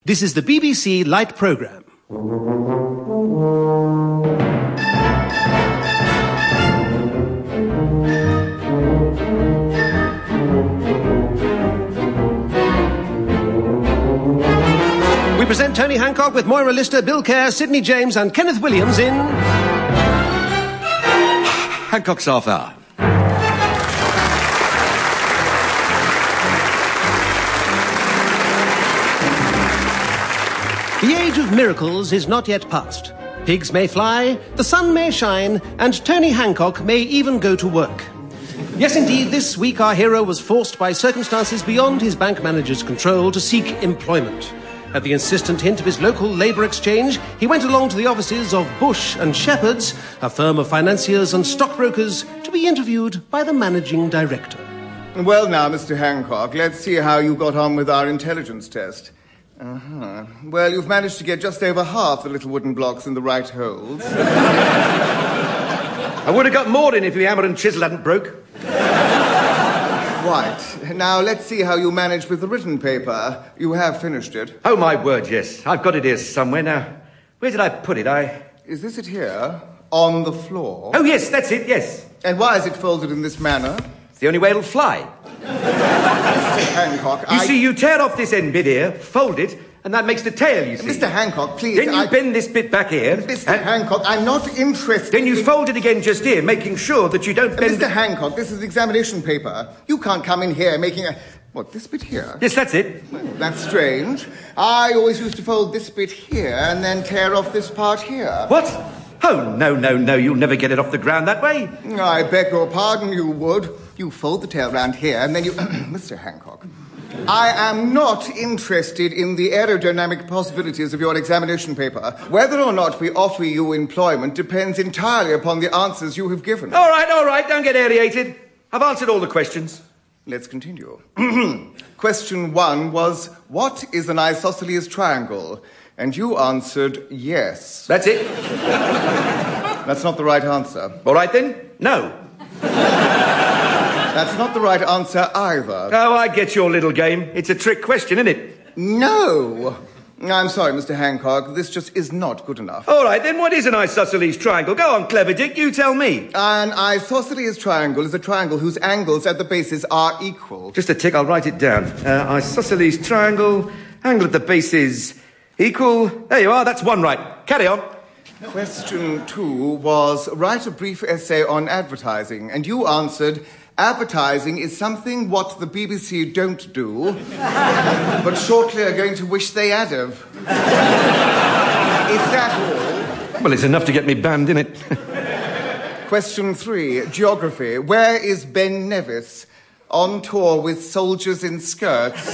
This is the BBC Light Programme. We present Tony Hancock with Moira Lister, Bill Kerr, Sidney James and Kenneth Williams in... Hancock's Half Hour. The age of miracles is not yet past. Pigs may fly, the sun may shine, and Tony Hancock may even go to work. Yes, indeed, this week our hero was forced by circumstances beyond his bank manager's control to seek employment. At the insistent hint of his local labour exchange, he went along to the offices of Bush and Shepherds, a firm of financiers and stockbrokers, to be interviewed by the managing director. Well, now, Mr. Hancock, let's see how you got on with our intelligence test. Well, you've managed to get just over half the little wooden blocks in the right holes. I would have got more in if your hammer and chisel hadn't broke. Right. Now, let's see how you managed with the written paper. You have finished it. Oh, my word, yes. I've got it here somewhere now. Where did I put it? Is this it here? On the floor? Oh, yes, that's it, yes. And why is it folded in this manner? It's the only way it'll fly. Mr. Hancock, You see, you tear off this end bit here, fold it, and that makes the tail, you see. Mr. Hancock, please... Then you bend this bit back here... Mr. Hancock, I'm not interested Then you fold it again just here, making sure that you don't bend... Mr. Hancock, this is examination paper. You can't come in here making a... What, this bit here? Yes, that's it. Well, that's strange. I always used to fold this bit here and then tear off this part here. What? Oh, no, you'll never get it off the ground that way. I beg your pardon, you would. You fold the tail round here and then you... Mr. Hancock, I am not interested in the aerodynamic possibilities of your examination paper. Whether or not we offer you employment depends entirely upon the answers you have given. All right, don't get aerated. I've answered all the questions. Let's continue. Question 1 was, what is an isosceles triangle? And you answered yes. That's it? That's not the right answer. All right, then. No. That's not the right answer either. Oh, I get your little game. It's a trick question, isn't it? No. I'm sorry, Mr. Hancock. This just is not good enough. All right, then what is an isosceles triangle? Go on, clever Dick, you tell me. An isosceles triangle is a triangle whose angles at the bases are equal. Just a tick, I'll write it down. Isosceles triangle, angle at the bases equal. There you are, that's one right. Carry on. Question 2 was, write a brief essay on advertising. And you answered... Advertising is something what the BBC don't do, but shortly are going to wish they had of. Is that all? Well, it's enough to get me banned, isn't it? Question 3, geography. Where is Ben Nevis? On tour with soldiers in skirts.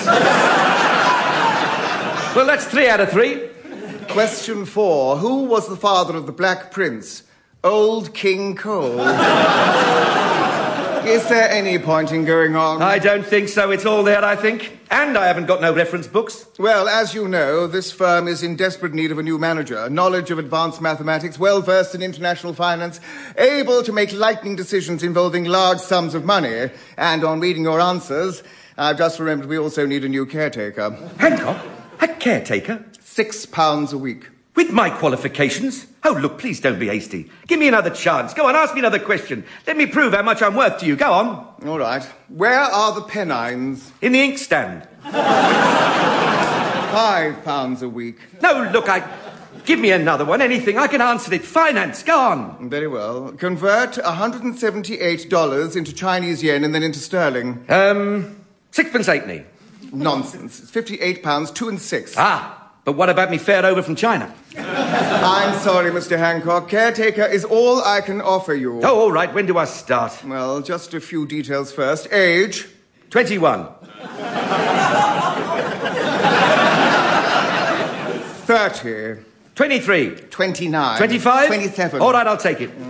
Well, that's 3 out of 3. Question 4, who was the father of the Black Prince? Old King Cole. Is there any point in going on? I don't think so. It's all there, I think. And I haven't got no reference books. Well, as you know, this firm is in desperate need of a new manager. Knowledge of advanced mathematics, well-versed in international finance, able to make lightning decisions involving large sums of money. And on reading your answers, I've just remembered we also need a new caretaker. Hancock? A caretaker? £6 a week. With my qualifications? Oh, look, please don't be hasty. Give me another chance. Go on, ask me another question. Let me prove how much I'm worth to you. Go on. All right. Where are the pennines? In the inkstand. £5 a week. No, look, give me another one, anything. I can answer it. Finance, go on. Very well. Convert $178 into Chinese yen and then into sterling. Sixpence halfpenny. Nonsense. It's £58, 2 and 6. Ah. But what about me fare over from China? I'm sorry, Mr. Hancock. Caretaker is all I can offer you. Oh, all right. When do I start? Well, just a few details first. Age? 21. 30. 23. 29. 25. 27. All right, I'll take it.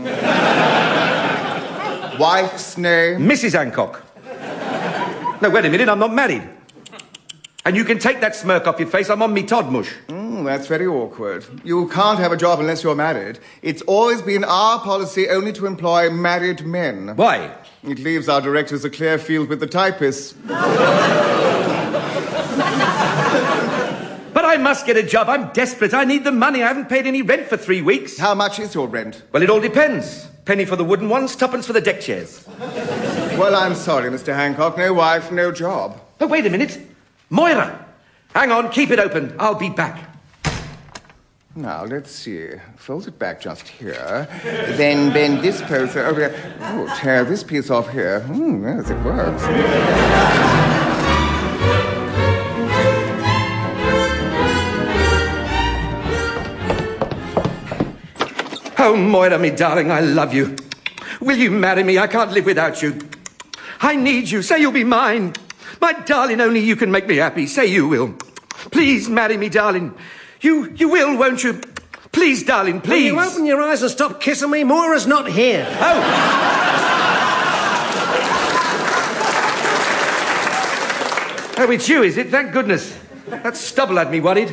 Wife's name? Mrs. Hancock. No, wait a minute. I'm not married. And you can take that smirk off your face. I'm on me Todmush. That's very awkward. You can't have a job unless you're married. It's always been our policy only to employ married men. Why? It leaves our directors a clear field with the typists. But I must get a job. I'm desperate. I need the money. I haven't paid any rent for 3 weeks. How much is your rent? Well, it all depends. Penny for the wooden ones, tuppence for the deck chairs. Well, I'm sorry, Mr. Hancock. No wife, no job. Oh, wait a minute. Moira! Hang on, keep it open. I'll be back. Now, let's see. Fold it back just here. Then bend this piece over here. Oh, tear this piece off here. Yes, it works. Oh, Moira, me darling, I love you. Will you marry me? I can't live without you. I need you. Say you'll be mine. My darling, only you can make me happy. Say you will. Please marry me, darling. You will, won't you? Please, darling, please. Will you open your eyes and stop kissing me? Moira's not here. Oh! Oh, it's you, is it? Thank goodness. That stubble had me worried.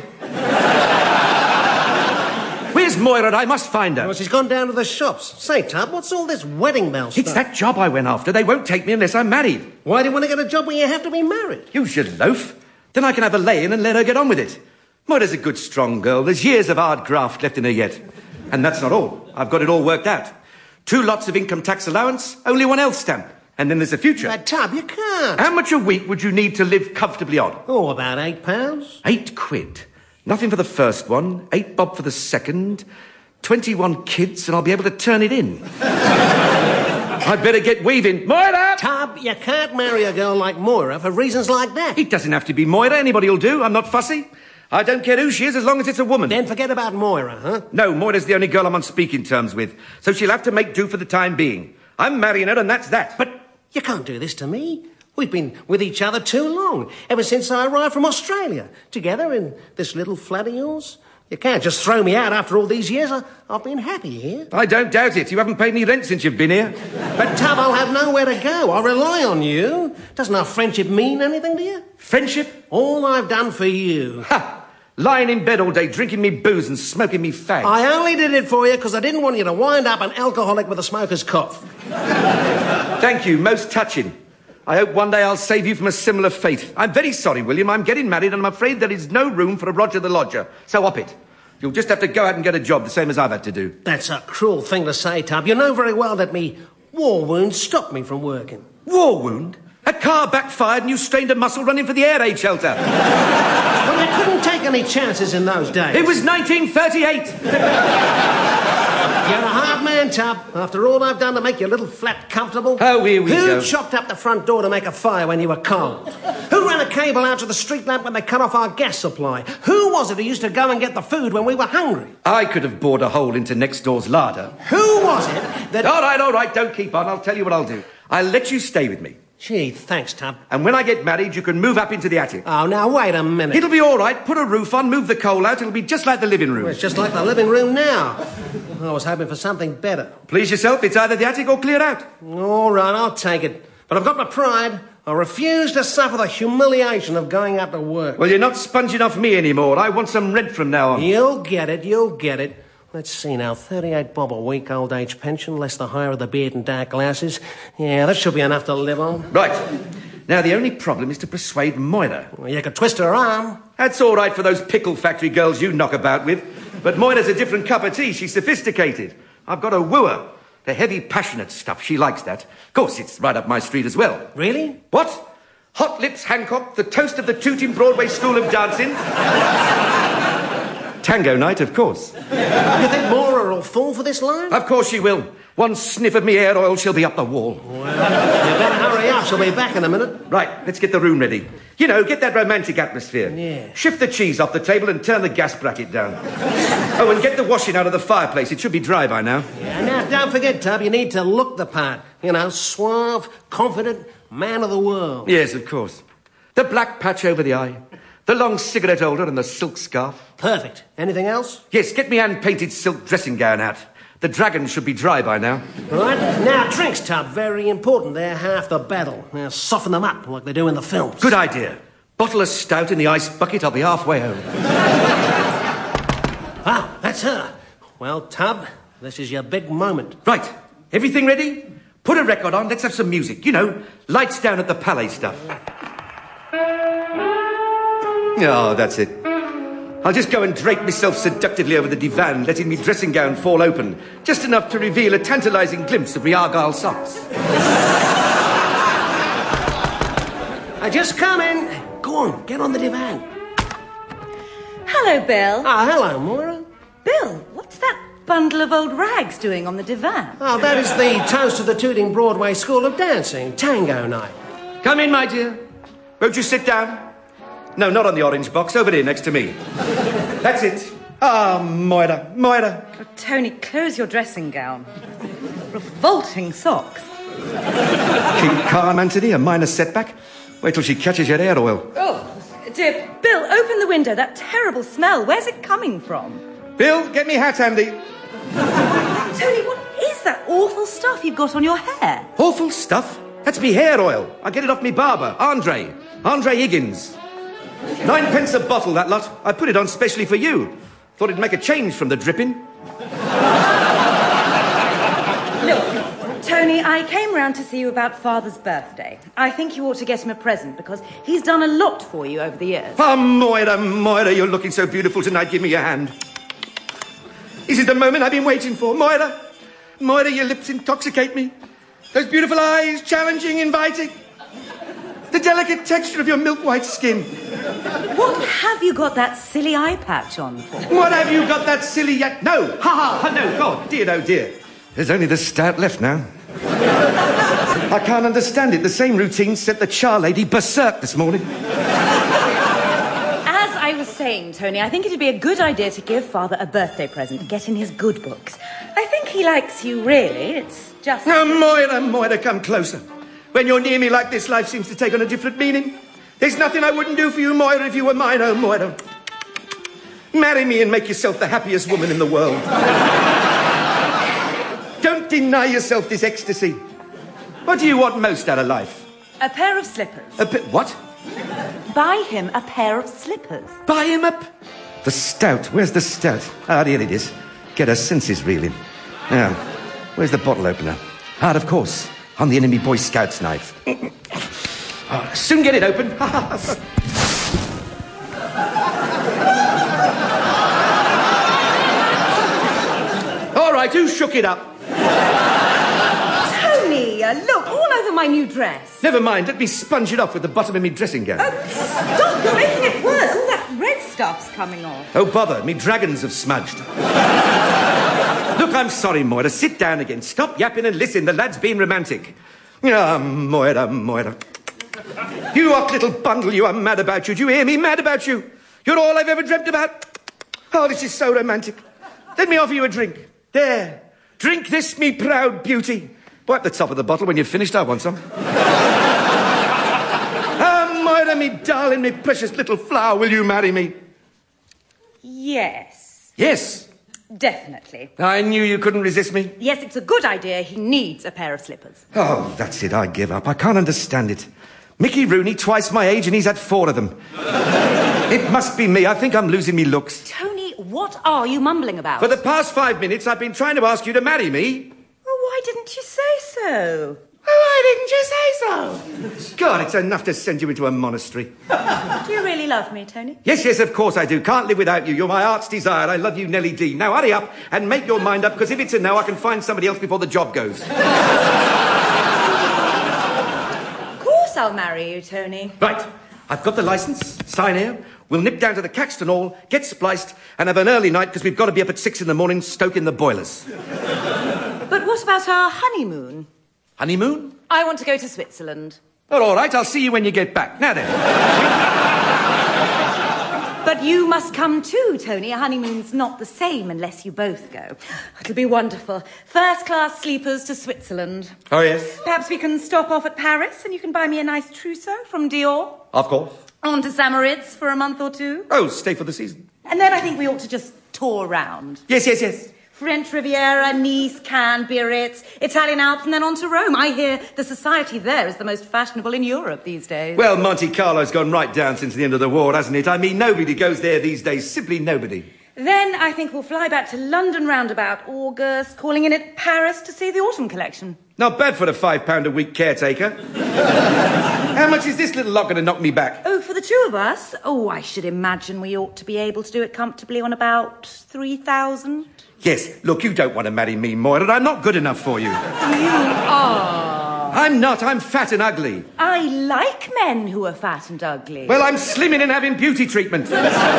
Where's Moira? I must find her. Well, she's gone down to the shops. Say, Tub, what's all this wedding bell stuff? It's that job I went after. They won't take me unless I'm married. Why do you want to get a job where you have to be married? You should loaf. Then I can have a lay-in and let her get on with it. Moira's a good, strong girl. There's years of hard graft left in her yet. And that's not all. I've got it all worked out. 2 lots of income tax allowance, only 1 health stamp. And then there's the future. Tub, you can't. How much a week would you need to live comfortably on? Oh, about £8. 8 quid. Nothing for the first one, 8 bob for the second, 21 kids, and I'll be able to turn it in. I'd better get weaving. Moira! Tub, you can't marry a girl like Moira for reasons like that. It doesn't have to be Moira. Anybody'll do. I'm not fussy. I don't care who she is as long as it's a woman. Then forget about Moira, huh? No, Moira's the only girl I'm on speaking terms with, so she'll have to make do for the time being. I'm marrying her, and that's that. But you can't do this to me. We've been with each other too long, ever since I arrived from Australia, together in this little flat of yours. You can't just throw me out after all these years. I've been happy here. I don't doubt it. You haven't paid any rent since you've been here. But, Tub, I'll have nowhere to go. I rely on you. Doesn't our friendship mean anything to you? Friendship? All I've done for you. Ha! Lying in bed all day, drinking me booze and smoking me fags. I only did it for you because I didn't want you to wind up an alcoholic with a smoker's cough. Thank you. Most touching. I hope one day I'll save you from a similar fate. I'm very sorry, William. I'm getting married and I'm afraid there is no room for a Roger the Lodger. So up it. You'll just have to go out and get a job, the same as I've had to do. That's a cruel thing to say, Tub. You know very well that me war wound stopped me from working. War wound? A car backfired and you strained a muscle running for the air raid shelter. Well, you couldn't take any chances in those days. It was 1938. You're a hard man, Tub. After all I've done to make your little flat comfortable. Oh, here we go. Who chopped up the front door to make a fire when you were cold? Who ran a cable out to the street lamp when they cut off our gas supply? Who was it who used to go and get the food when we were hungry? I could have bored a hole into next door's larder. Who was it that... All right, don't keep on. I'll tell you what I'll do. I'll let you stay with me. Gee, thanks, Tub. And when I get married, you can move up into the attic. Oh, now, wait a minute. It'll be all right. Put a roof on, move the coal out. It'll be just like the living room. Well, it's just like the living room now. I was hoping for something better. Please yourself. It's either the attic or clear out. All right, I'll take it. But I've got my pride. I refuse to suffer the humiliation of going out to work. Well, you're not sponging off me anymore. I want some rent from now on. You'll get it. Let's see now, 38 bob a week old age pension, less the hire of the beard and dark glasses. Yeah, that should be enough to live on. Right. Now, the only problem is to persuade Moira. Well, you could twist her arm. That's all right for those pickle factory girls you knock about with. But Moira's a different cup of tea. She's sophisticated. I've got to woo her. The heavy, passionate stuff. She likes that. Of course, it's right up my street as well. Really? What? Hot Lips Hancock, the toast of the Tooting Broadway School of Dancing? Tango night, of course. You think Moira will fall for this line? Of course she will. One sniff of me hair oil, she'll be up the wall. Well, you better hurry up. She'll be back in a minute. Right, let's get the room ready. You know, get that romantic atmosphere. Yeah. Shift the cheese off the table and turn the gas bracket down. Oh, and get the washing out of the fireplace. It should be dry by now. Yeah, now, don't forget, Tub, you need to look the part. You know, suave, confident, man of the world. Yes, of course. The black patch over the eye. The long cigarette holder and the silk scarf. Perfect. Anything else? Yes, get me hand-painted silk dressing gown out. The dragon should be dry by now. Right. Now, drinks, Tub. Very important. They're half the battle. Now, soften them up like they do in the films. Good idea. Bottle of stout in the ice bucket. I'll be halfway home. Ah, that's her. Well, Tub, this is your big moment. Right. Everything ready? Put a record on. Let's have some music. You know, lights down at the Palais stuff. Oh, that's it. I'll just go and drape myself seductively over the divan, letting me dressing gown fall open, just enough to reveal a tantalising glimpse of me Argyle socks. I just come in. Go on, get on the divan. Hello, Bill. Hello, Moira. Bill, what's that bundle of old rags doing on the divan? That is the toast of the Tooting Broadway School of Dancing, Tango Night. Come in, my dear. Won't you sit down? No, not on the orange box. Over here, next to me. That's it. Moira. Oh, Tony, close your dressing gown. Revolting socks. Keep calm, Anthony. A minor setback. Wait till she catches your hair oil. Oh, dear. Bill, open the window. That terrible smell. Where's it coming from? Bill, get me hat handy. Tony, what is that awful stuff you've got on your hair? Awful stuff? That's me hair oil. I get it off me barber, Andre Higgins. 9p a bottle, that lot. I put it on specially for you. Thought it'd make a change from the dripping. Look, Tony, I came round to see you about Father's birthday. I think you ought to get him a present because he's done a lot for you over the years. Oh, Moira, you're looking so beautiful tonight. Give me your hand. This is the moment I've been waiting for. Moira, your lips intoxicate me. Those beautiful eyes, challenging, inviting. The delicate texture of your milk-white skin. What have you got that silly eye patch on for? What have you got that silly yet? No! No, God, dear, oh dear. There's only the stout left now. I can't understand it. The same routine sent the char lady berserk this morning. As I was saying, Tony, I think it'd be a good idea to give Father a birthday present, get in his good books. I think he likes you, really. It's just... Oh, Moira, come closer. When you're near me like this, life seems to take on a different meaning. There's nothing I wouldn't do for you, Moira, if you were mine, oh, Moira. Marry me and make yourself the happiest woman in the world. Don't deny yourself this ecstasy. What do you want most out of life? A pair of slippers. What? Buy him a pair of slippers. Buy him up? The stout. Where's the stout? Here it is. Get her senses reeling. Now, where's the bottle opener? Of course. On the enemy Boy Scout's knife. Soon get it open. All right, who shook it up? Tony, look, all over my new dress. Never mind, let me sponge it off with the bottom of me dressing gown. Stop, you're making it worse. All that red stuff's coming off. Oh, bother, me dragons have smudged. Look, I'm sorry, Moira. Sit down again. Stop yapping and listen. The lad's being romantic. Moira. You hot little bundle, you are mad about you. Do you hear me? Mad about you. You're all I've ever dreamt about. Oh, this is so romantic. Let me offer you a drink. There. Drink this, me proud beauty. Wipe the top of the bottle when you've finished. I want some. Moira, me darling, me precious little flower, will you marry me? Yes. Yes. Definitely. I knew you couldn't resist me. Yes, it's a good idea. He needs a pair of slippers. Oh, that's it. I give up. I can't understand it. Mickey Rooney, twice my age, and he's had 4 of them. It must be me. I think I'm losing me looks. Tony, what are you mumbling about? For the past 5 minutes, I've been trying to ask you to marry me. Well, why didn't you say so? Why didn't you say so? God, it's enough to send you into a monastery. Do you really love me, Tony? Yes, of course I do. Can't live without you. You're my heart's desire. I love you, Nellie D. Now hurry up and make your mind up, because if it's a no, I can find somebody else before the job goes. Of course I'll marry you, Tony. Right. I've got the licence. Sign here. We'll nip down to the Caxton Hall, get spliced, and have an early night, because we've got to be up at 6 a.m, stoking the boilers. But what about our honeymoon? Honeymoon? I want to go to Switzerland. Oh, all right, I'll see you when you get back. Now then. But you must come too, Tony. A honeymoon's not the same unless you both go. It'll be wonderful. First-class sleepers to Switzerland. Oh, yes? Perhaps we can stop off at Paris and you can buy me a nice trousseau from Dior. Of course. On to Samoritz for a month or 2. Oh, stay for the season. And then I think we ought to just tour around. Yes. French Riviera, Nice, Cannes, Biarritz, Italian Alps, and then on to Rome. I hear the society there is the most fashionable in Europe these days. Well, Monte Carlo's gone right down since the end of the war, hasn't it? I mean, nobody goes there these days. Simply nobody. Then I think we'll fly back to London round about August, calling in at Paris to see the autumn collection. Not bad for a £5 a week caretaker. How much is this little lot going to knock me back? Oh, for the two of us? Oh, I should imagine we ought to be able to do it comfortably on about 3,000. Yes, look, you don't want to marry me, Moira. I'm not good enough for you. You are. I'm not. I'm fat and ugly. I like men who are fat and ugly. Well, I'm slimming and having beauty treatment.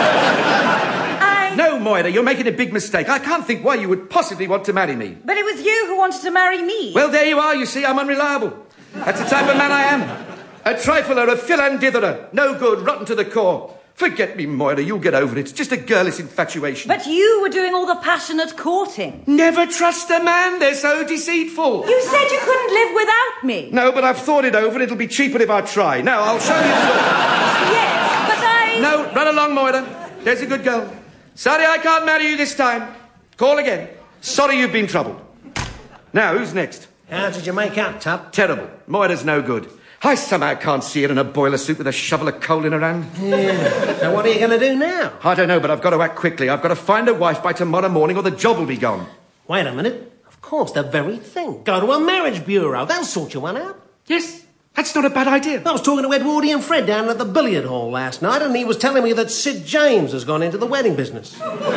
No, Moira, you're making a big mistake. I can't think why you would possibly want to marry me. But it was you who wanted to marry me. Well, there you are, you see. I'm unreliable. That's the type of man I am. A trifler, a philanditherer. No good, rotten to the core. Forget me, Moira. You'll get over it. It's just a girlish infatuation. But you were doing all the passionate courting. Never trust a man. They're so deceitful. You said you couldn't live without me. No, but I've thought it over. It'll be cheaper if I try. Now, I'll show you the door. Yes, but I... No, run along, Moira. There's a good girl. Sorry I can't marry you this time. Call again. Sorry you've been troubled. Now, who's next? How did you make out, Tub? Terrible. Moira's no good. I somehow can't see her in a boiler suit with a shovel of coal in her hand. Yeah. So what are you going to do now? I don't know, but I've got to act quickly. I've got to find a wife by tomorrow morning or the job will be gone. Wait a minute. Of course, the very thing. Go to a marriage bureau. They'll sort you one out. Yes, that's not a bad idea. I was talking to Edwardy and Fred down at the billiard hall last night, and he was telling me that Sid James has gone into the wedding business.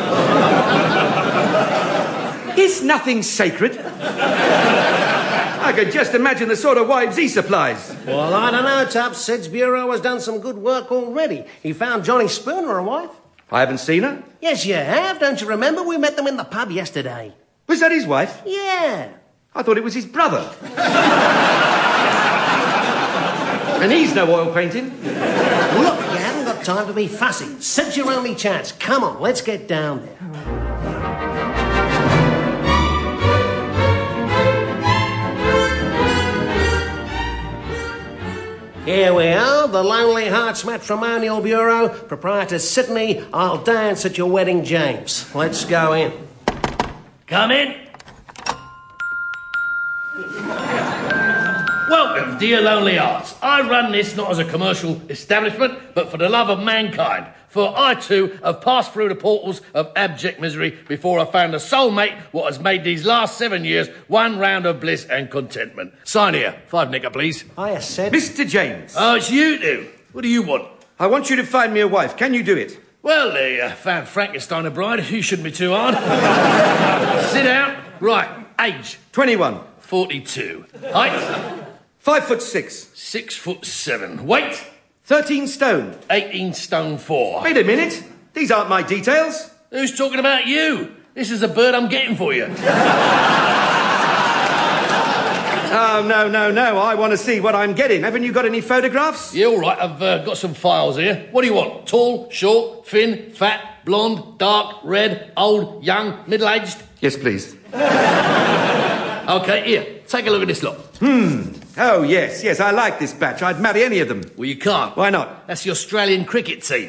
Is nothing sacred? I could just imagine the sort of wives he supplies. Well, I don't know, Tubbs. Sid's bureau has done some good work already. He found Johnny Spooner a wife. I haven't seen her. Yes, you have. Don't you remember? We met them in the pub yesterday. Was that his wife? Yeah. I thought it was his brother. And he's no oil painting. Look, you haven't got time to be fussy. Sid's your only chance. Come on, let's get down there. Here we are, the Lonely Hearts Matrimonial Bureau. Proprietor Sydney, I'll dance at your wedding, James. Let's go in. Come in. Welcome, dear Lonely Hearts. I run this not as a commercial establishment, but for the love of mankind. For I, too, have passed through the portals of abject misery before I found a soulmate what has made these last 7 years one round of bliss and contentment. Sign here. 5 nicker, please. Hiya, Sid. Mr. James. Oh, it's you two. What do you want? I want you to find me a wife. Can you do it? Well, they found Frankenstein a bride. You shouldn't be too hard. Sit down. Right. Age? 21. 42. Height? 5'6". 6'7". Weight? 13 stone. 18 stone 4. Wait a minute. These aren't my details. Who's talking about you? This is a bird I'm getting for you. Oh, no. I want to see what I'm getting. Haven't you got any photographs? Yeah, all right. I've got some files here. What do you want? Tall, short, thin, fat, blonde, dark, red, old, young, middle-aged? Yes, please. OK, here. Take a look at this lot. Oh, yes, I like this batch. I'd marry any of them. Well, you can't. Why not? That's the Australian cricket team.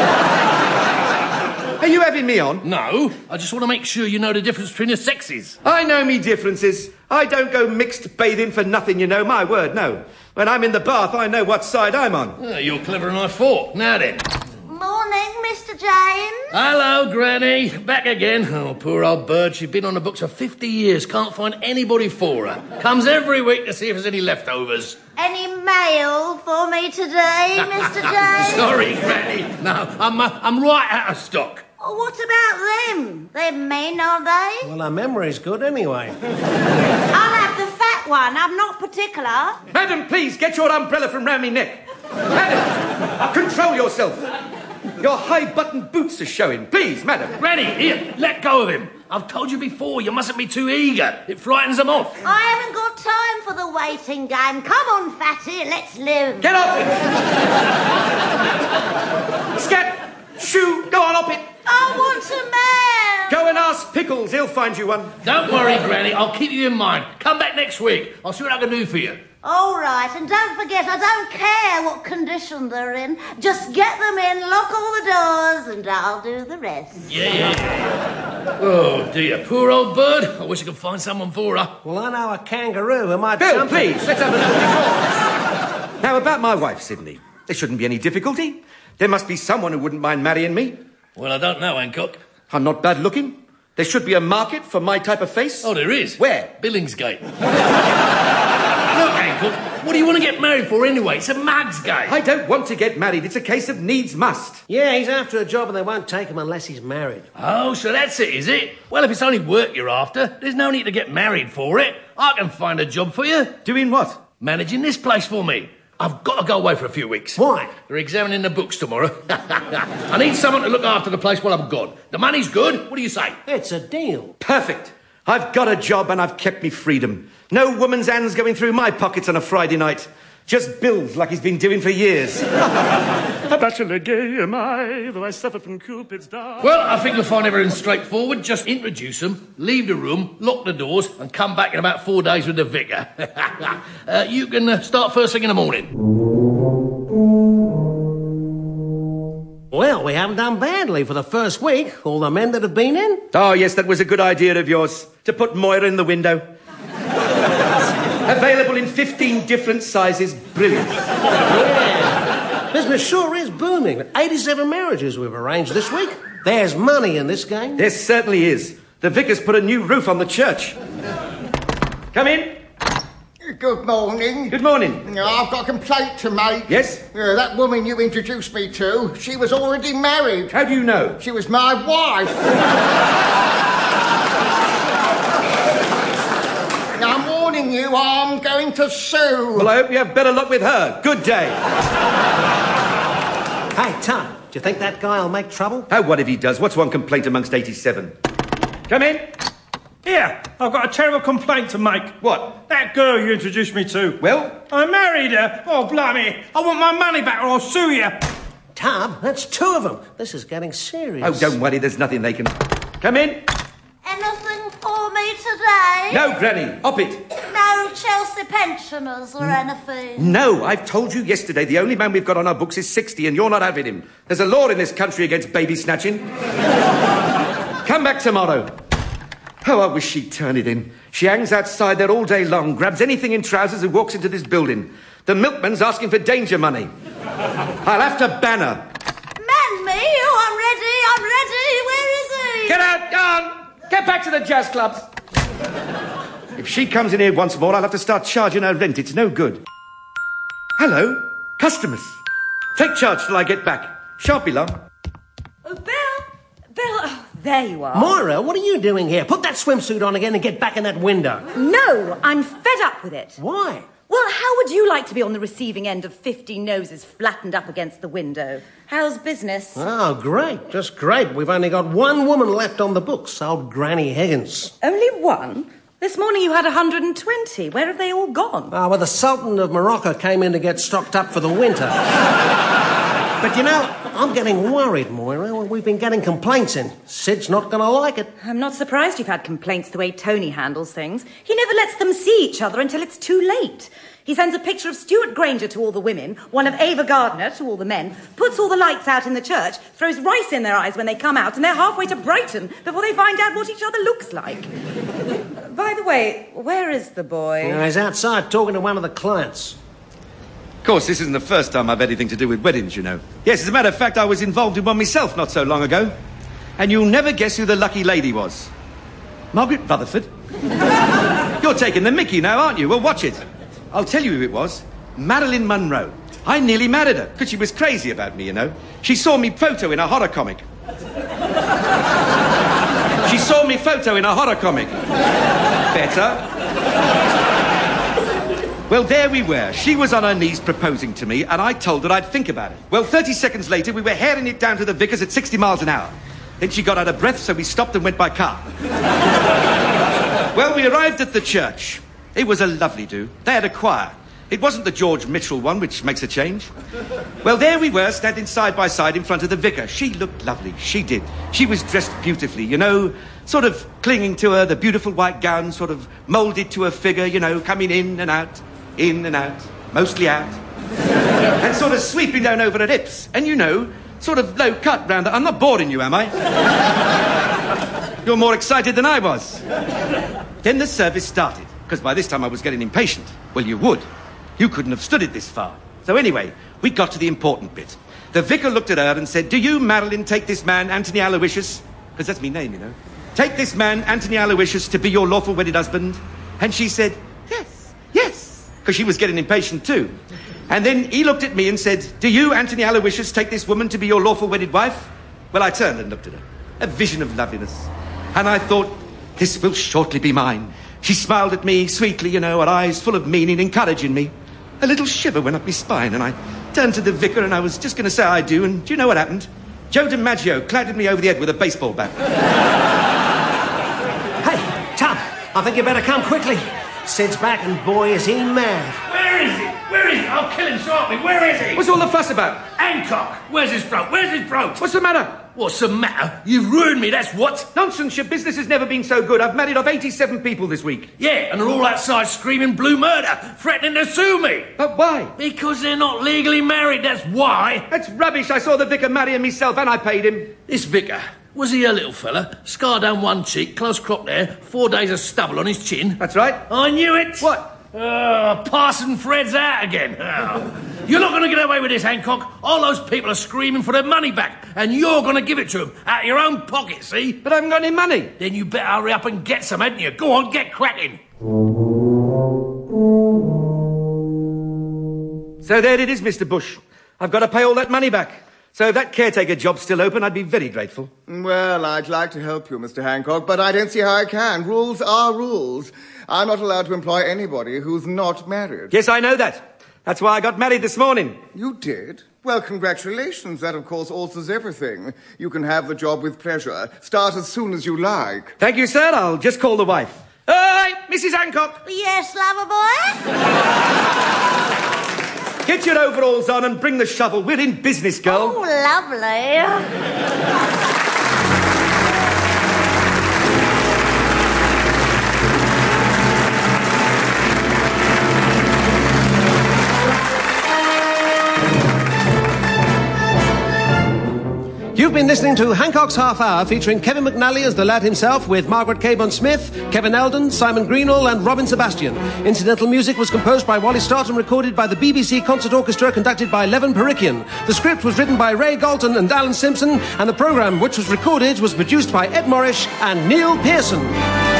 Are you having me on? No, I just want to make sure you know the difference between the sexes. I know me differences. I don't go mixed bathing for nothing, you know. My word, no. When I'm in the bath, I know what side I'm on. Oh, you're cleverer than I thought. Now then. Morning, Mr. James. Hello, Granny. Back again. Oh, poor old bird. She's been on the books for 50 years. Can't find anybody for her. Comes every week to see if there's any leftovers. Any mail for me today, Mr. James? Sorry, Granny. No, I'm right out of stock. Oh, what about them? They're mean, aren't they? Well, our memory's good anyway. I'll have the fat one. I'm not particular. Madam, please, get your umbrella from round me neck. Madam, control yourself. Your high-button boots are showing. Please, madam. Granny, here, let go of him. I've told you before, you mustn't be too eager. It frightens them off. I haven't got time for the waiting game. Come on, fatty, let's live. Get off it! Scat! Shoo! Go on, up it! I want a man. Go and ask Pickles. He'll find you one. Don't worry, Granny. I'll keep you in mind. Come back next week. I'll see what I can do for you. All right, and don't forget, I don't care what condition they're in. Just get them in, lock all the doors, and I'll do the rest. Yeah. Oh, dear. Poor old bird. I wish I could find someone for her. Well, I know a kangaroo who might Bill, jump... please, let's have another talk. Now, about my wife, Sydney. There shouldn't be any difficulty. There must be someone who wouldn't mind marrying me. Well, I don't know, Hancock. I'm not bad looking. There should be a market for my type of face. Oh, there is. Where? Billingsgate. Look, Hancock, what do you want to get married for anyway? It's a mag's game. I don't want to get married. It's a case of needs must. Yeah, he's after a job and they won't take him unless he's married. Oh, so that's it, is it? Well, if it's only work you're after, there's no need to get married for it. I can find a job for you. Doing what? Managing this place for me. I've got to go away for a few weeks. Why? They're examining the books tomorrow. I need someone to look after the place while I'm gone. The money's good. What do you say? It's a deal. Perfect. I've got a job and I've kept me freedom. No woman's hands going through my pockets on a Friday night. Just bills like he's been doing for years. A bachelor gay am I, though I suffer from Cupid's dart. Well, I think you'll find everything straightforward. Just introduce them, leave the room, lock the doors, and come back in about 4 days with the vicar. You can start first thing in the morning. Well, we haven't done badly for the first week. All the men that have been in. Oh, yes, that was a good idea of yours, to put Moira in the window. Available in 15 different sizes. Brilliant. Yeah. Business sure is booming. 87 marriages we've arranged this week. There's money in this game. There certainly is. The vicar's put a new roof on the church. Come in. Good morning. Good morning. I've got a complaint to make. Yes? That woman you introduced me to, she was already married. How do you know? She was my wife. Now, I'm warning you, I'm going to sue. Well, I hope you have better luck with her. Good day. Hey, Tom, do you think that guy will make trouble? Oh, what if he does? What's one complaint amongst 87? Come in. Here, I've got a terrible complaint to make. What? That girl you introduced me to. Well? I married her. Oh, blimey. I want my money back or I'll sue you. Tom, that's 2 of them. This is getting serious. Oh, don't worry, there's nothing they can... Come in. Anything for me today? No, Granny, up it. No Chelsea pensioners or anything? No, I've told you yesterday the only man we've got on our books is 60 and you're not having him. There's a law in this country against baby snatching. Come back tomorrow. Oh, I wish she'd turn it in. She hangs outside there all day long, grabs anything in trousers and walks into this building. The milkman's asking for danger money. I'll have to ban her. Man me? Oh, I'm ready. Where is he? Get out, gone! Get back to the jazz clubs. If she comes in here once more, I'll have to start charging her rent. It's no good. Hello, customers. Take charge till I get back. Shan't be long. Oh, Bill! Oh, there you are. Moira, what are you doing here? Put that swimsuit on again and get back in that window. No, I'm fed up with it. Why? Well, how would you like to be on the receiving end of 50 noses flattened up against the window? How's business? Oh, great. Just great. We've only got 1 woman left on the books, old Granny Higgins. Only one? This morning you had 120. Where have they all gone? Well, the Sultan of Morocco came in to get stocked up for the winter. But, you know, I'm getting worried, Moira. We've been getting complaints in. Sid's not going to like it. I'm not surprised you've had complaints the way Tony handles things. He never lets them see each other until it's too late. He sends a picture of Stuart Granger to all the women, one of Ava Gardner to all the men, puts all the lights out in the church, throws rice in their eyes when they come out, and they're halfway to Brighton before they find out what each other looks like. By the way, where is the boy? He's outside talking to one of the clients. Of course, this isn't the first time I've had anything to do with weddings, you know. Yes, as a matter of fact, I was involved in one myself not so long ago. And you'll never guess who the lucky lady was. Margaret Rutherford. You're taking the mickey now, aren't you? Well, watch it. I'll tell you who it was. Marilyn Monroe. I nearly married her, because she was crazy about me, you know. She saw me photo in a horror comic. Better. Well, there we were. She was on her knees proposing to me, and I told her I'd think about it. Well, 30 seconds later, we were herring it down to the Vicar's at 60 miles an hour. Then she got out of breath, so we stopped and went by car. Well, we arrived at the church. It was a lovely do. They had a choir. It wasn't the George Mitchell one, which makes a change. Well, there we were, standing side by side in front of the vicar. She looked lovely. She did. She was dressed beautifully, you know, sort of clinging to her, the beautiful white gown sort of moulded to her figure, you know, coming in and out, mostly out. And sort of sweeping down over her hips. And, you know, sort of low cut round her. I'm not boring you, am I? You're more excited than I was. Then the service started, because by this time I was getting impatient. Well, you would. You couldn't have stood it this far. So anyway, we got to the important bit. The vicar looked at her and said, "Do you, Marilyn, take this man, Anthony Aloysius," because that's my name, you know, take this man, Anthony Aloysius, to be your lawful wedded husband? And she said, yes, yes, because she was getting impatient too. And then he looked at me and said, do you, Anthony Aloysius, take this woman to be your lawful wedded wife? Well, I turned and looked at her, a vision of loveliness. And I thought, this will shortly be mine. She smiled at me sweetly, you know, her eyes full of meaning, encouraging me. A little shiver went up my spine, and I turned to the vicar, and I was just going to say I do, and do you know what happened? Joe DiMaggio clattered me over the head with a baseball bat. Hey, Tom, I think you better come quickly. Sid's back, and boy, is he mad. Where is he? Where is he? I'll kill him shortly. Where is he? What's all the fuss about? Hancock! Where's his throat? Where's his throat? What's the matter? What's the matter? You've ruined me, that's what. Nonsense, your business has never been so good. I've married off 87 people this week. Yeah, and they're all outside screaming blue murder, threatening to sue me. But why? Because they're not legally married, that's why. That's rubbish. I saw the vicar marrying myself and I paid him. This vicar, was he a little fella? Scar down one cheek, close cropped hair, 4 days of stubble on his chin. That's right. I knew it. What? Parson Fred's out again. Oh. You're not going to get away with this, Hancock. All those people are screaming for their money back, and you're going to give it to them out of your own pocket, see? But I haven't got any money. Then you better hurry up and get some, hadn't you? Go on, get cracking. So there it is, Mr. Bush. I've got to pay all that money back. So if that caretaker job's still open, I'd be very grateful. Well, I'd like to help you, Mr. Hancock, but I don't see how I can. Rules are rules. I'm not allowed to employ anybody who's not married. Yes, I know that. That's why I got married this morning. You did? Well, congratulations. That, of course, alters everything. You can have the job with pleasure. Start as soon as you like. Thank you, sir. I'll just call the wife. Hey, Mrs. Hancock. Yes, lover boy? Get your overalls on and bring the shovel. We're in business, girl. Oh, lovely. You've been listening to Hancock's Half Hour, featuring Kevin McNally as the lad himself, with Margaret Cabourn-Smith, Kevin Eldon, Simon Greenall and Robin Sebastian. Incidental music was composed by Wally Stott and recorded by the BBC Concert Orchestra, conducted by Levin Perikian. The script was written by Ray Galton and Alan Simpson, and the programme, which was recorded, was produced by Ed Morrish and Neil Pearson.